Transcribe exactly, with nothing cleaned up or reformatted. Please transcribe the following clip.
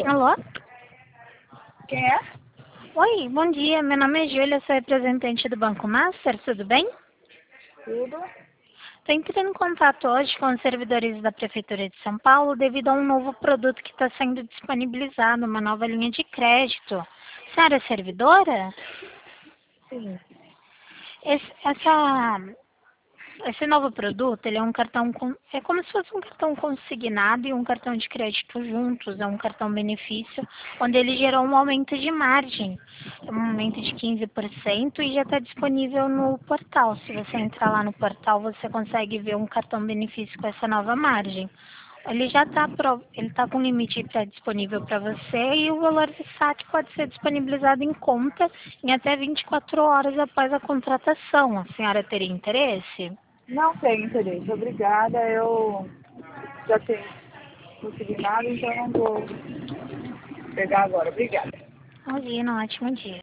Alô? Quem é? Oi, bom dia. Meu nome é Júlia, sou representante do Banco Master, tudo bem? Tudo? Estou entrando em contato hoje com os servidores da Prefeitura de São Paulo devido a um novo produto que está sendo disponibilizado, uma nova linha de crédito. A senhora é servidora? Sim. Esse, essa, esse novo produto, ele é um cartão, com, é como se fosse um cartão consignado e um cartão de crédito juntos, é um cartão benefício, onde ele gerou um aumento de margem, um aumento de quinze por cento e já está disponível no portal. Se você entrar lá no portal, você consegue ver um cartão benefício com essa nova margem. Ele já está ele tá com limite pra, disponível para você e o valor de saque pode ser disponibilizado em conta em até vinte e quatro horas após a contratação. A senhora teria interesse? Não tenho interesse. Obrigada. Eu já tenho consignado, então não vou pegar agora. Obrigada. Imagina, um ótimo dia.